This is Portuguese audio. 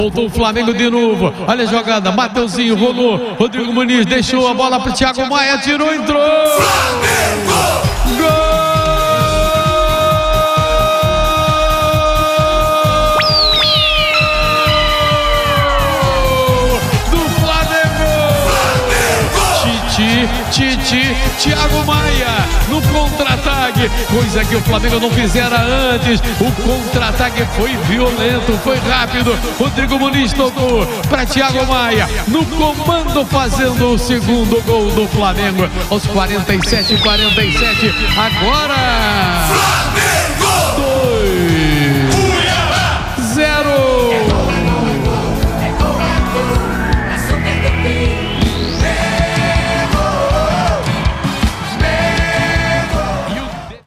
Voltou o Flamengo de novo. Olha a jogada. Mateuzinho rolou. Rodrigo Muniz deixou a bola para o Thiago Maia. Tirou, entrou. Flamengo! Gol! Tite, Thiago Maia no contra-ataque, coisa que o Flamengo não fizera antes. O contra-ataque foi violento, foi rápido. Rodrigo Muniz tocou para Thiago Maia no comando, fazendo o segundo gol do Flamengo aos 47. Agora Flamengo!